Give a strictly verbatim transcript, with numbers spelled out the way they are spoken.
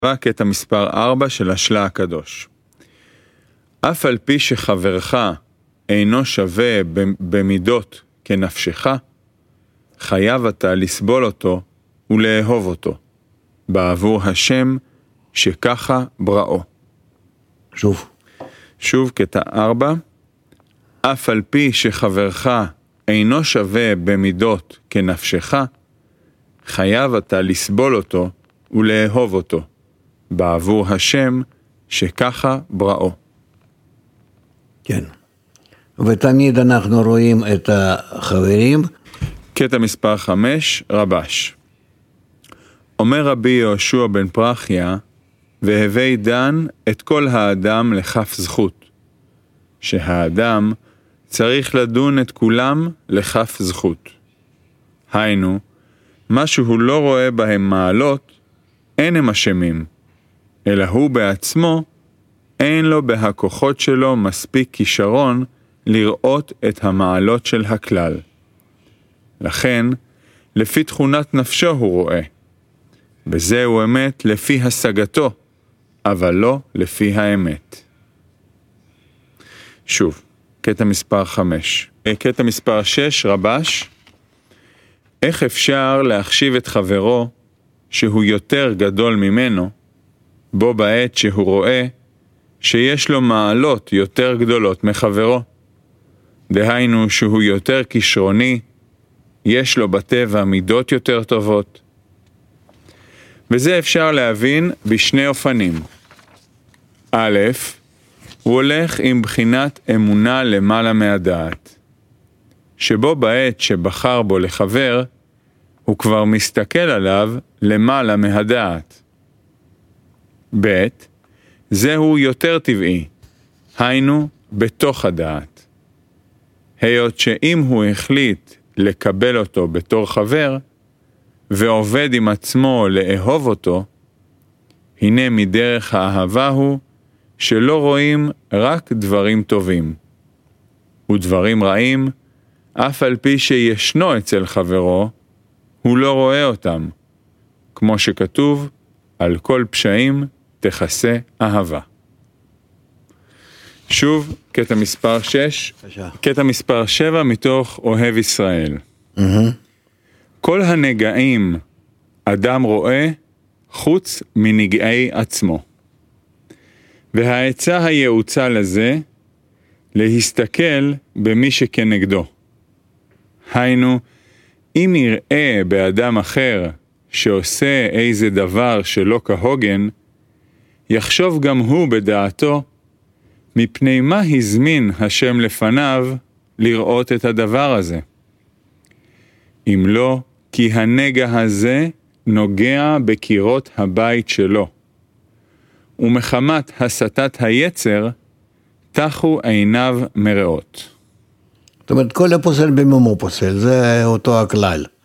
קטע מספר ארבע של השלה הקדוש. אף על פי שחברך אינו שווה במידות כנפשך, חייב אתה לסבול אותו ולאהוב אותו, בעבור השם שככה בראו. שוב. שוב קטע ארבע. אף על פי שחברך אינו שווה במידות כנפשך, חייב אתה לסבול אותו ולאהוב אותו, בעבור השם שככה בראו. כן. ותמיד אנחנו רואים את החברים. קטע מספר חמש, רבש. אומר רבי יהושע בן פרחיה, והווי דן את כל האדם לכף זכות, שהאדם צריך לדון את כולם לכף זכות. היינו, מה שהוא לא רואה בהם מעלות, אין הם אשמים, אלא הוא בעצמו, אין לו בהכוחות שלו מספיק כישרון לראות את המעלות של הכלל. לכן, לפי תכונת נפשו הוא רואה. בזה הוא אמת לפי השגתו, אבל לא לפי האמת. שוב, קטע מספר חמש. קטע מספר שש, רבש. איך אפשר להחשיב את חברו שהוא יותר גדול ממנו, בו בעת שהוא רואה שיש לו מעלות יותר גדולות מחברו? דהיינו שהוא יותר כישרוני, יש לו בטבע מידות יותר טובות. וזה אפשר להבין בשני אופנים. א', הוא הולך עם בחינת אמונה למעלה מהדעת, שבו בעת שבחר בו לחבר, הוא כבר מסתכל עליו למעלה מהדעת. ב', זהו יותר טבעי, היינו בתוך הדעת. היות שאם הוא החליט לקבל אותו בתור חבר, ועובד עם עצמו לאהוב אותו, הנה מדרך האהבה הוא שלא רואים רק דברים טובים. ודברים רעים, אף על פי שישנו אצל חברו, הוא לא רואה אותם. כמו שכתוב, על כל פשעים תכסה אהבה. שוב, קטע מספר שש, קטע מספר שבע מתוך אוהב ישראל. Mm-hmm. כל הנגעים אדם רואה חוץ מנגעי עצמו. והעצה הייעוצה לזה, להסתכל במי שכנגדו. היינו, אם יראה באדם אחר שעושה איזה דבר שלא כהוגן, יחשוב גם הוא בדעתו, מפני מה הזמין השם לפניו לראות את הדבר הזה. אם לא, כי הנגע הזה נוגע בקירות הבית שלו. ומחמת הסתת היצר, תחו עיניו מראות. זאת אומרת, כל הפוסל במומו פוסל, זה אותו הכלל.